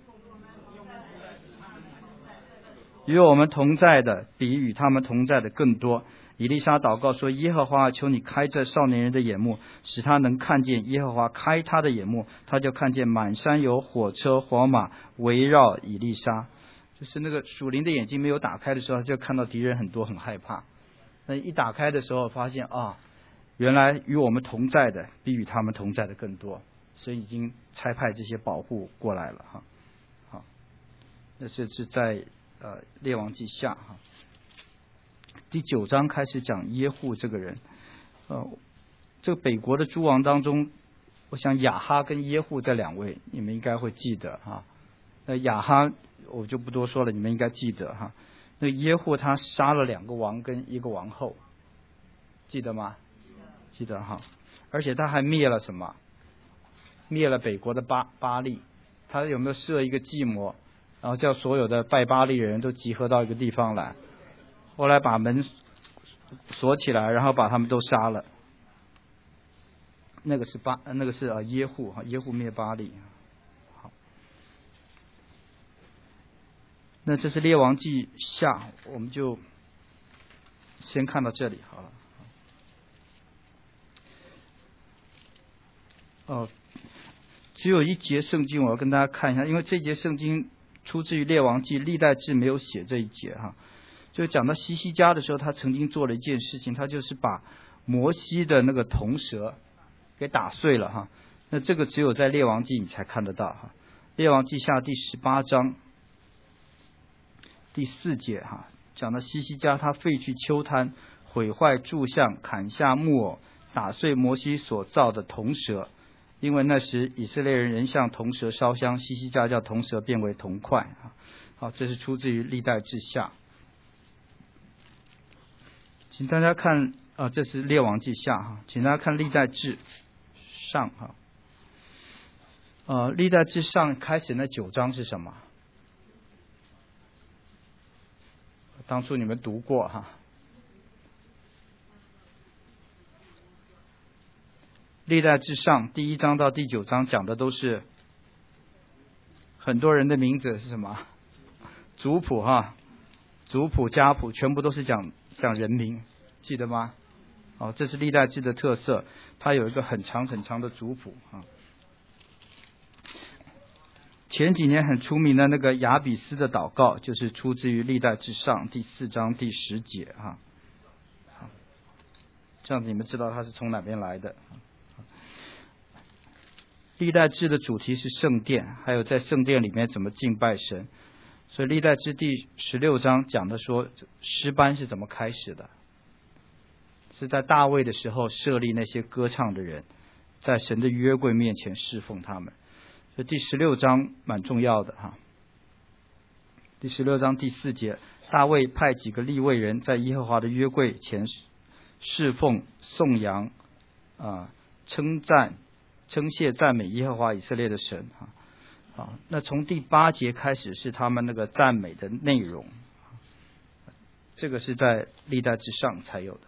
Speaker 1: 与我们同在的比与他们同在的更多。以利沙祷告说：耶和华，求你开这少年人的眼目，使他能看见。耶和华开他的眼目，他就看见满山有火车火马围绕以利沙。就是那个属灵的眼睛没有打开的时候，他就看到敌人很多，很害怕。那一打开的时候发现原来与我们同在的比与他们同在的更多，所以已经差派这些保护过来了哈。好，那是在列王记下哈。第9章开始讲耶户这个人，这个北国的诸王当中，我想亚哈跟耶户这2位你们应该会记得哈。那亚哈我就不多说了，你们应该记得哈。那耶户他杀了2个王跟1个王后，记得吗？记得哈。而且他还灭了什么？灭了北国的巴力。他有没有设一个计谋，然后叫所有的拜巴力人都集合到一个地方来，后来把门锁起来，然后把他们都杀了。那个是耶户哈，耶户灭巴力。好，那这是列王记下，我们就先看到这里好了。只有一节圣经我要跟大家看一下，因为这节圣经出自于列王记，历代志没有写这一节哈。 就讲到西西家的时候，他曾经做了一件事情，他就是把摩西的那个铜蛇给打碎了哈。那这个只有在列王记你才看得到哈。列王记下第18章第4节哈，讲到西西家他废去丘坛，毁坏柱像，砍下木偶，打碎摩西所造的铜蛇，因为那时以色列人仍向铜蛇烧香，西西家叫铜蛇变为铜块啊。好，这是出自于历代志下。请大家看这是列王记下哈，请大家看历代志上哈。历代志上开始那9章是什么？当初你们读过哈。历代志上第1章到第9章讲的都是很多人的名字是什么？族谱哈，族谱家谱全部都是讲人名，记得吗？这是历代志的特色，它有一个很长很长的族谱啊。前几年很出名的那个雅比斯的祷告，就是出自于历代志上第4章第10节哈。这样子你们知道它是从哪边来的。历代志的主题是圣殿，还有在圣殿里面怎么敬拜神。所以历代志第16章讲的说诗班是怎么开始的，是在大卫的时候设立那些歌唱的人，在神的约柜面前侍奉他们。所以第16章蛮重要的哈。第16章第4节，大卫派几个利未人在耶和华的约柜前侍奉、颂扬、称赞、称谢、赞美耶和华以色列的神哈。那从第8节开始是他们那个赞美的内容，这个是在历代志上才有的。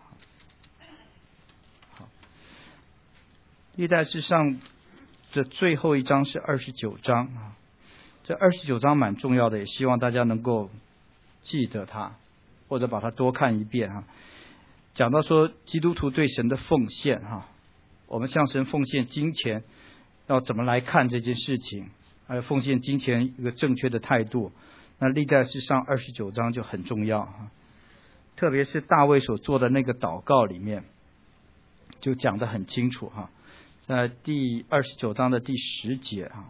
Speaker 1: 历代志上的最后一章是29章啊，这29章蛮重要的，也希望大家能够记得它，或者把它多看一遍哈。讲到说基督徒对神的奉献哈，我们向神奉献金钱要怎么来看这件事情，还有奉献金钱一个正确的态度，那历代志上29章就很重要哈。特别是大卫所做的那个祷告里面就讲得很清楚哈。在第29章的第10节啊，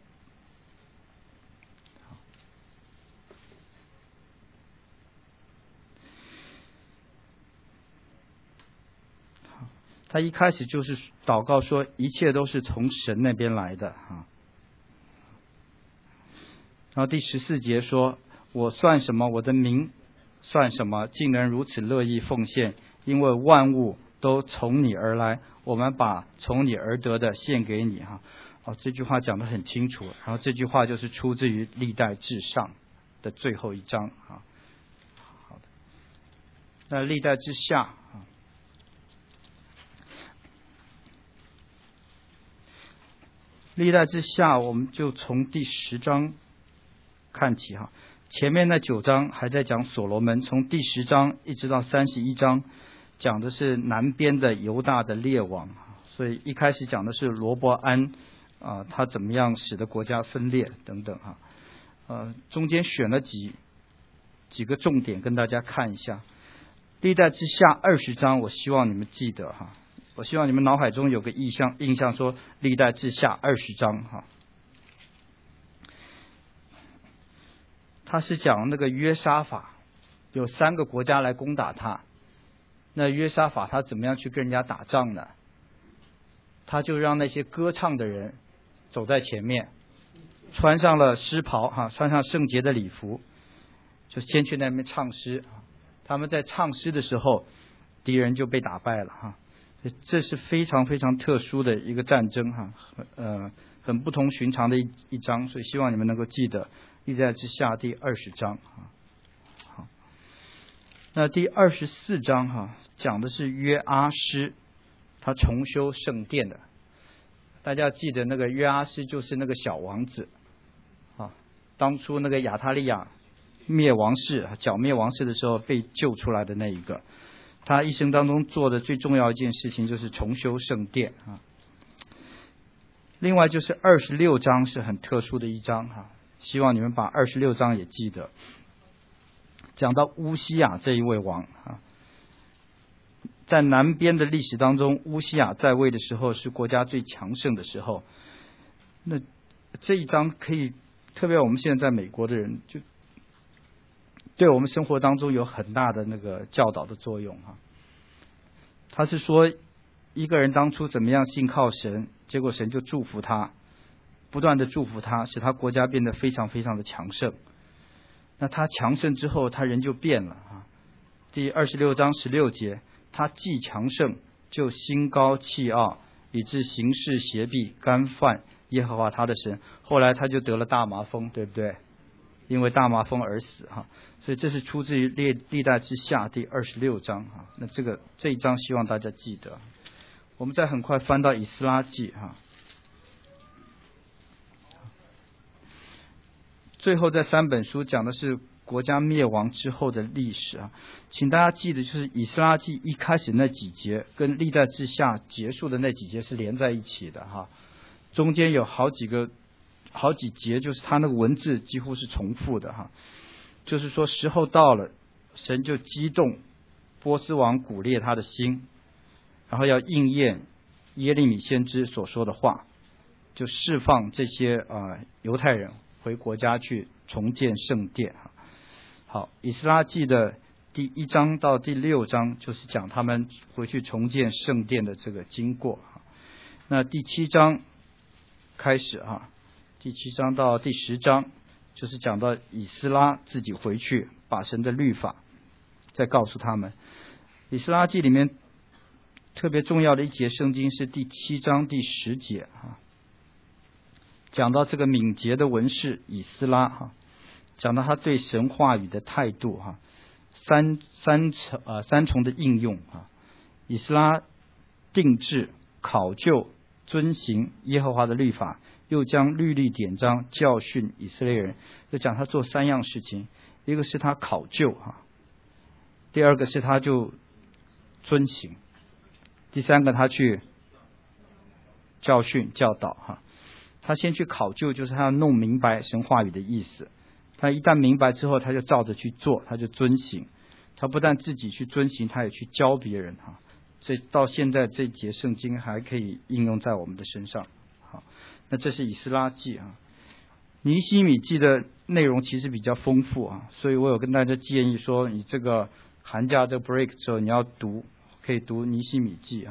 Speaker 1: 他一开始就是祷告说一切都是从神那边来的啊。然后第14节说，我算什么，我的名算什么，竟能如此乐意奉献，因为万物都从你而来，我们把从你而得的献给你哈。这句话讲得很清楚，然后这句话就是出自于历代志上的最后一章啊。好的，那历代志下啊，历代志下我们就从第10章看起哈。前面那9章还在讲所罗门，从第10章一直到31章讲的是南边的犹大的列王，所以一开始讲的是罗伯安他怎么样使得国家分裂等等哈。中间选了几个重点跟大家看一下。历代志下20章，我希望你们记得哈，我希望你们脑海中有个印象说历代志下20章哈。他是讲那个约沙法有3个国家来攻打他，那约沙法他怎么样去跟人家打仗呢？他就让那些歌唱的人走在前面，穿上了诗袍哈，穿上圣洁的礼服，就先去那边唱诗。他们在唱诗的时候，敌人就被打败了哈。这是非常非常特殊的一个战争哈，很不同寻常的一章，所以希望你们能够记得历代志下第20章啊。好，那第24章哈，讲的是约阿施他重修圣殿的。大家记得那个约阿施就是那个小王子啊，当初那个亚他利亚灭王室剿灭王室的时候被救出来的那一个，他一生当中做的最重要一件事情就是重修圣殿啊。另外就是26章是很特殊的一章哈，希望你们把26章也记得。 讲到乌西雅这一位王啊，在南边的历史当中，乌西雅在位的时候是国家最强盛的时候。那这一章可以，特别我们现在在美国的人，就对我们生活当中有很大的那个教导的作用哈。他是说，一个人当初怎么样信靠神，结果神就祝福他，不断的祝福他，使他国家变得非常非常的强盛。那他强盛之后，他人就变了啊。第26章16节，他既强盛，就心高气傲，以致行事邪僻，干犯耶和华他的神。后来他就得了大麻风，对不对？因为大麻风而死哈。所以这是出自于历代之下第26章哈。那这一章希望大家记得。我们再很快翻到以斯拉记哈。最后这3本书讲的是国家灭亡之后的历史啊，请大家记得，就是以斯拉记一开始那几节跟历代志下结束的那几节是连在一起的哈，中间有好几节，就是它那个文字几乎是重复的哈，就是说时候到了，神就激动波斯王古列他的心，然后要应验耶利米先知所说的话，就释放这些犹太人回国家去重建圣殿。好，以斯拉记的第1章到第6章就是讲他们回去重建圣殿的这个经过。那第7章开始第7章到第10章就是讲到以斯拉自己回去把神的律法再告诉他们。以斯拉记里面特别重要的一节圣经是第7章第10节讲到这个敏捷的文士以斯拉讲到他对神话语的态度三重的应用以斯拉定制、考究、遵行耶和华的律法，又将律例典章教训以色列人。就讲他做3样事情，一个是他考究第二个是他就遵行，第三个他去教训教导他先去考究，就是他要弄明白神话语的意思。他一旦明白之后，他就照着去做，他就遵行。他不但自己去遵行，他也去教别人所以到现在这节圣经还可以应用在我们的身上。好，那这是以斯拉记尼希米记的内容其实比较丰富所以我有跟大家建议说，你这个寒假这个 break 的时候你要读，可以读尼希米记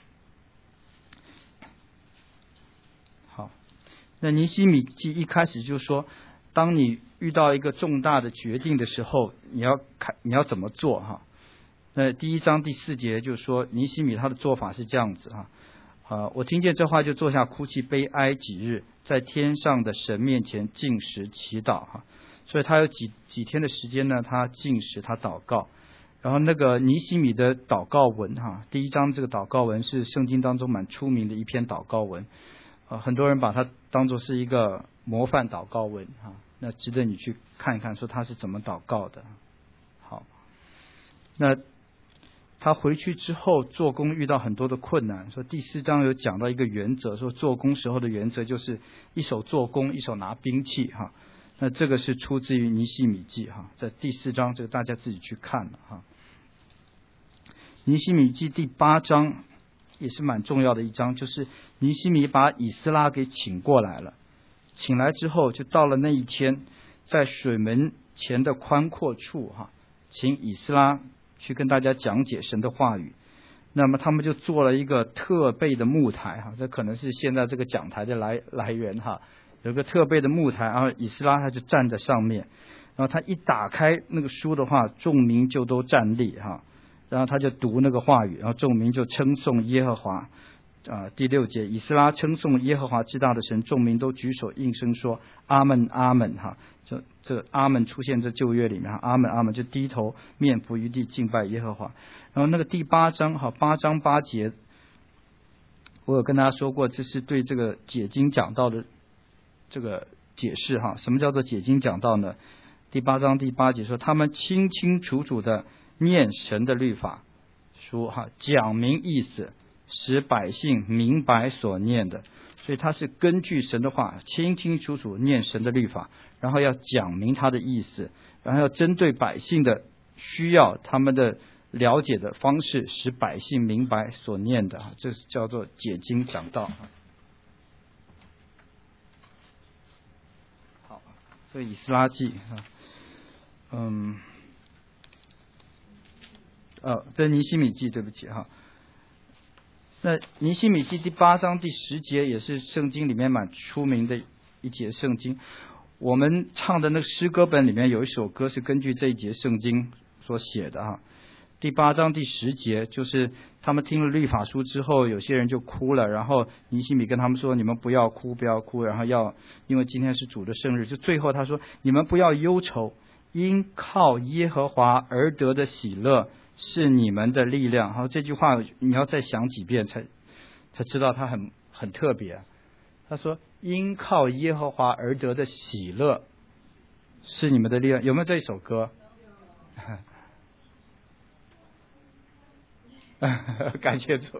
Speaker 1: 好，那尼希米记一开始就说，当你遇到一个重大的决定的时候，你要怎么做那第1章第4节就说，尼希米他的做法是这样子我听见这话就坐下哭泣悲哀几日，在天上的神面前禁食祈祷所以他有几天的时间呢，他禁食他祷告。然后那个尼希米的祷告文第1章这个祷告文是圣经当中蛮出名的一篇祷告文很多人把它当作是一个模范祷告文那值得你去看一看，说他是怎么祷告的。好，那他回去之后做工遇到很多的困难，说第4章有讲到一个原则，说做工时候的原则就是一手做工，一手拿兵器那这个是出自于尼希米记在第4章，这个大家自己去看了尼希米记第8章也是蛮重要的一章，就是尼希米把以斯拉给请过来了，请来之后就到了那一天，在水门前的宽阔处请以斯拉去跟大家讲解神的话语。那么他们就做了一个特备的木台这可能是现在这个讲台的来源有个特备的木台，然后以斯拉他就站在上面，然后他一打开那个书的话，众民就都站立然后他就读那个话语，然后众民就称颂耶和华第6节，以斯拉称颂耶和华至大的神，众民都举手应声说阿们阿们这阿们出现在旧约里面阿们阿们，就低头面伏于地敬拜耶和华。然后那个第8章8章8节，我有跟大家说过，这是对这个解经讲道的这个解释什么叫做解经讲道呢？第8章第8节说，他们清清楚楚的念神的律法书讲明意思，使百姓明白所念的。所以他是根据神的话清清楚楚念神的律法，然后要讲明他的意思， 然后要针对百姓的需要，他们的了解的方式，使百姓明白所念的，这是叫做解经讲道。好，所以以斯拉记这尼希米记，对不起哈。那尼希米记第8章第10节也是圣经里面蛮出名的一节圣经。我们唱的那个诗歌本里面有一首歌是根据这一节圣经所写的哈。第8章第10节，就是他们听了律法书之后，有些人就哭了，然后尼希米跟他们说：“你们不要哭，不要哭，然后因为今天是主的生日。”就最后他说：“你们不要忧愁，因靠耶和华而得的喜乐是你们的力量。”好，这句话你要再想几遍才知道它很特别。他说：“因靠耶和华而得的喜乐是你们的力量。”有没有这一首歌？感谢主，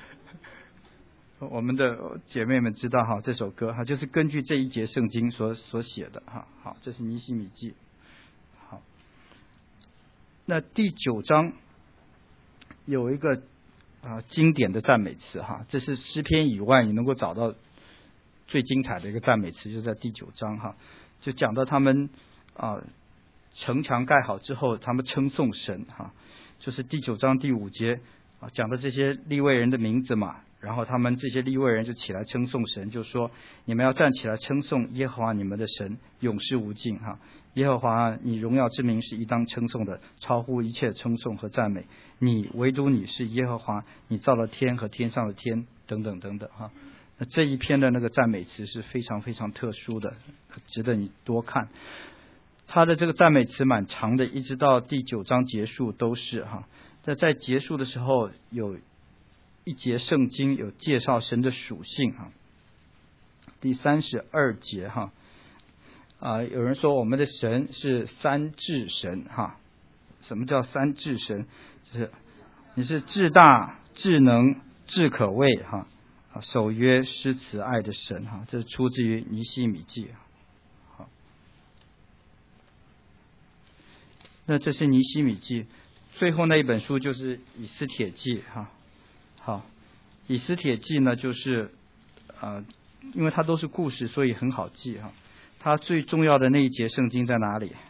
Speaker 1: 我们的姐妹们知道哈，这首歌哈就是根据这一节圣经所写的哈。好，这是尼希米记。好，那第9章有一个经典的赞美词哈，这是诗篇以外你能够找到最精彩的一个赞美词，就在第9章哈，就讲到他们城墙盖好之后，他们称颂神哈，就是第9章第5节讲的这些利未人的名字嘛，然后他们这些利未人就起来称颂神，就说你们要站起来称颂耶和华你们的神，永世无尽哈。耶和华你荣耀之名是应当称颂的，超乎一切称颂和赞美。你唯独你是耶和华，你造了天和天上的天，等等等等哈。那这一篇的那个赞美词是非常非常特殊的，值得你多看。他的这个赞美词蛮长的，一直到第9章结束都是哈。在结束的时候，有一节圣经有介绍神的属性哈。第32节哈，有人说我们的神是三至神哈。什么叫三至神？就是你是至大、至能、至可畏哈，守约施慈爱的神哈。这是出自于尼希米记。好，那这是尼希米记。最后那一本书就是以斯帖记哈。好，以斯帖记呢，就是因为它都是故事，所以很好记哈。它最重要的那一节圣经在哪里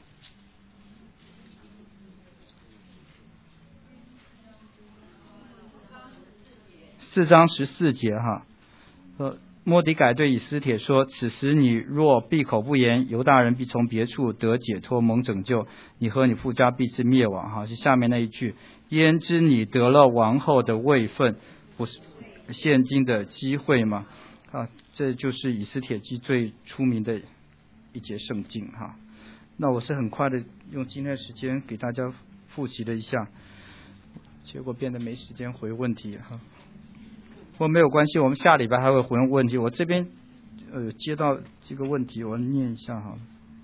Speaker 1: ？4章14节哈。末底改对以斯帖说：“此时你若闭口不言，犹大人必从别处得解脱蒙拯救，你和你父家必至灭亡。”哈，是下面那一句：“焉知你得了王后的位分，不是现今的机会吗？”这就是以斯帖记最出名的一节圣经哈。那我是很快的用今天的时间给大家复习了一下，结果变得没时间回问题哈。不过没有关系，我们下礼拜还会回问题。我这边接到这个问题，我念一下哈。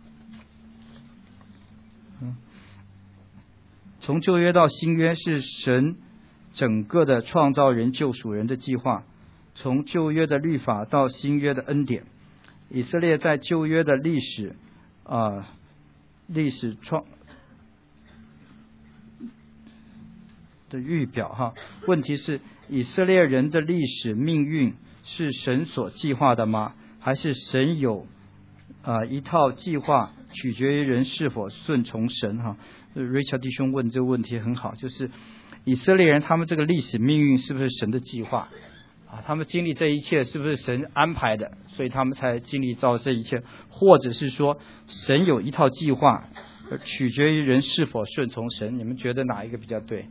Speaker 1: 从旧约到新约是神整个的创造人救赎人的计划，从旧约的律法到新约的恩典。以色列在旧约的历史的预表哈。问题是以色列人的历史命运是神所计划的吗？还是神有一套计划，取决于人是否顺从神哈。Richard 弟兄问这个问题很好，就是以色列人他们这个历史命运是不是神的计划他们经历这一切是不是神安排的，所以他们才经历到这一切，或者是说神有一套计划，取决于人是否顺从神。你们觉得哪一个比较对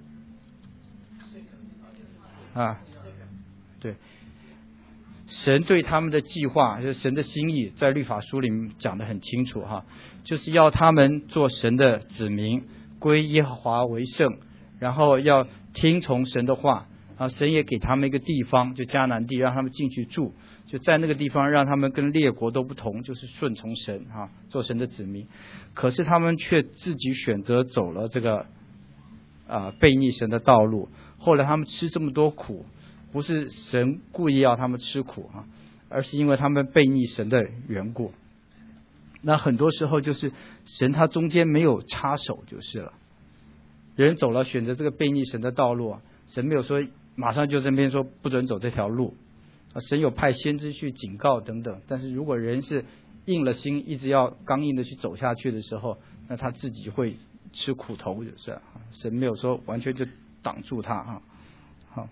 Speaker 1: 对，神对他们的计划，就是神的心意，在律法书里面讲得很清楚哈，就是要他们做神的子民，归耶和华为圣，然后要听从神的话神也给他们一个地方，就迦南地，让他们进去住，就在那个地方让他们跟列国都不同，就是顺从神做神的子民。可是他们却自己选择走了这个悖逆神的道路，后来他们吃这么多苦，不是神故意要他们吃苦而是因为他们悖逆神的缘故。 那很多时候就是神他中间没有插手就是了。人走了选择这个悖逆神的道路，神没有说马上就这边说不准走这条路，神有派先知去警告等等。但是如果人是硬了心，一直要刚硬的去走下去的时候，那他自己会吃苦头，就是神没有说完全就挡住他啊。好，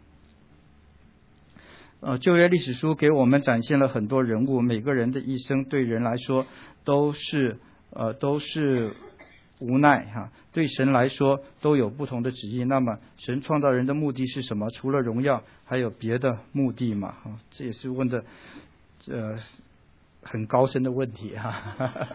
Speaker 1: 旧约历史书给我们展现了很多人物，每个人的一生对人来说都是无奈哈，对神来说都有不同的旨意。那么神创造人的目的是什么？除了荣耀，还有别的目的吗？哈，这也是问的很高深的问题哈。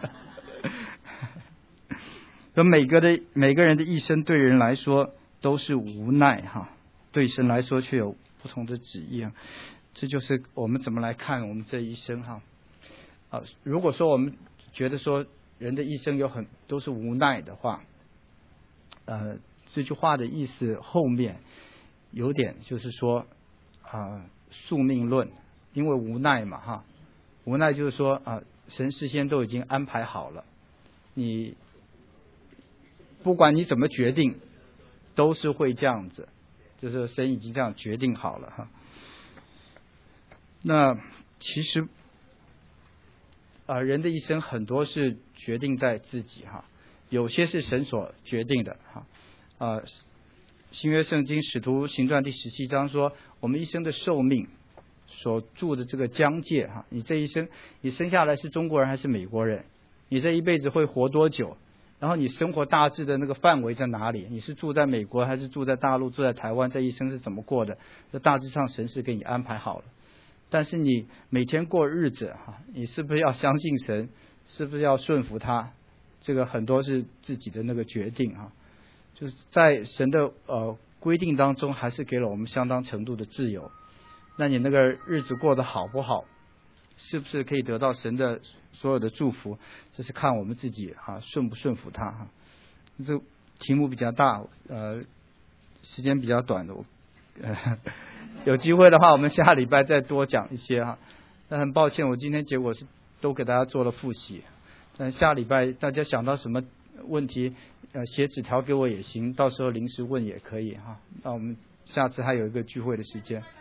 Speaker 1: 每个人的一生对人来说都是无奈哈，对神来说却有不同的旨意啊。这就是我们怎么来看我们这一生哈。如果说我们觉得说人的一生都是无奈的话，这句话的意思后面有点就是说宿命论，因为无奈嘛哈，无奈就是说神事先都已经安排好了，你不管你怎么决定都是会这样子，就是神已经这样决定好了哈。那其实人的一生很多是决定在自己哈，有些是神所决定的哈。新约圣经使徒行传第17章说，我们一生的寿命所住的这个疆界哈，你这一生你生下来是中国人还是美国人，你这一辈子会活多久，然后你生活大致的那个范围在哪里，你是住在美国还是住在大陆住在台湾，这一生是怎么过的，这大致上神是给你安排好了。但是你每天过日子你是不是要相信神，是不是要顺服他，这个很多是自己的那个决定就是在神的规定当中还是给了我们相当程度的自由。那你那个日子过得好不好，是不是可以得到神的所有的祝福，这是看我们自己顺不顺服他这题目比较大，时间比较短的，有机会的话我们下礼拜再多讲一些那很抱歉我今天结果是都给大家做了复习，但下礼拜大家想到什么问题写纸条给我也行，到时候临时问也可以那我们下次还有一个聚会的时间。